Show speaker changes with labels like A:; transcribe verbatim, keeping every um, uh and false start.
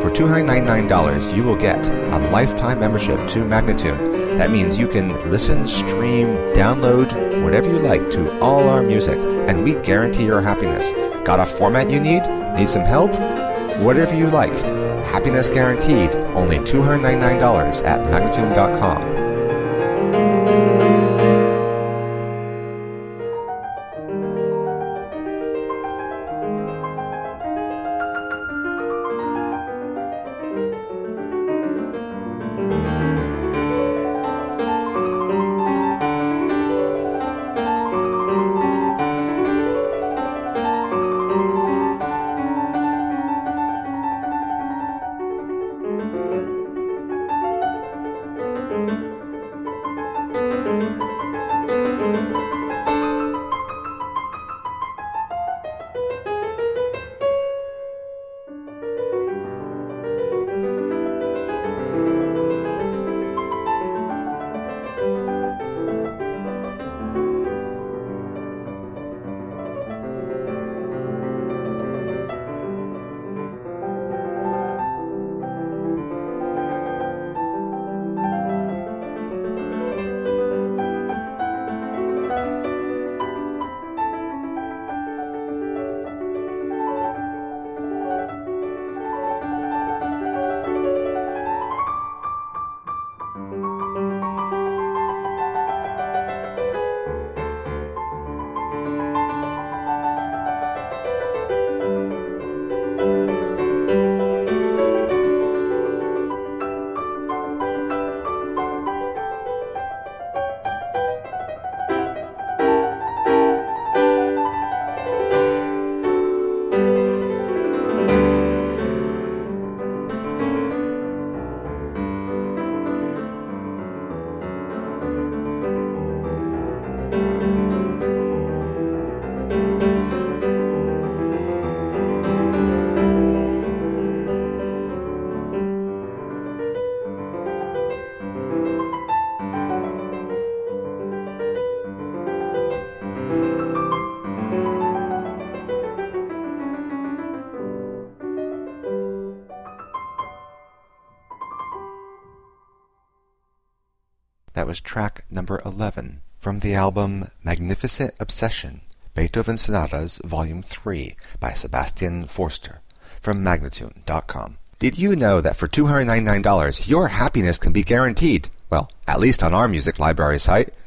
A: For two hundred ninety-nine dollars, you will get a lifetime membership to Magnatune. That means you can listen, stream, download, whatever you like to all our music, and we guarantee your happiness. Got a format you need? Need some help? Whatever you like. Happiness guaranteed. Only two hundred ninety-nine dollars at Magnatune dot com. That was track number eleven from the album Magnificent Obsession, Beethoven Sonatas Volume three by Sebastian Forster from Magnatune dot com. Did you know that for two hundred ninety-nine dollars your happiness can be guaranteed? Well, at least on our music library site.